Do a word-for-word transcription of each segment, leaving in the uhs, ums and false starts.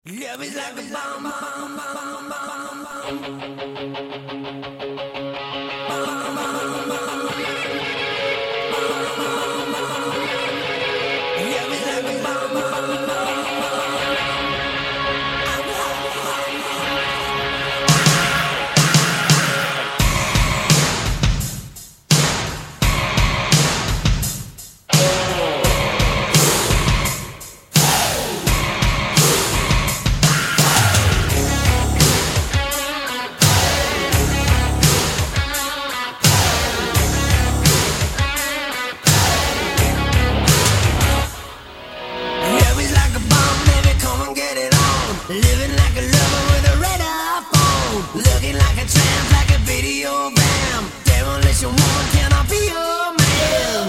Love is like a bomb, bomb, bomb, bomb, Love is like a bomb, living like a lover with a red iPhone, looking like a tramp, like a video bam. Demolition woman, can I be your man?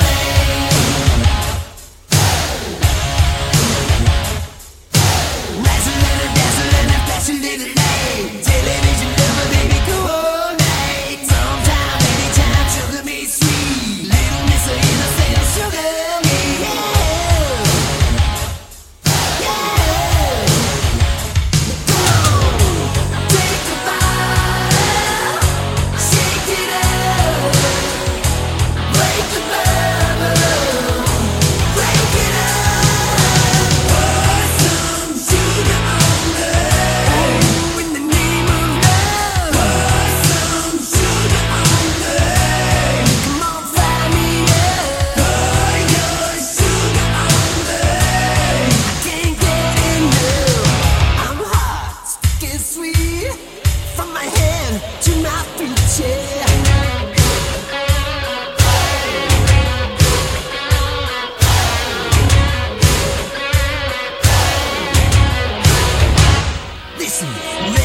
Wrestling and dazzling and flashing little light. Television lover, baby, coordinate. Sometime, anytime, sugar me sweet. Little miss of innocent, sugar me, yeah. From my head to my feet, yeah. Listen.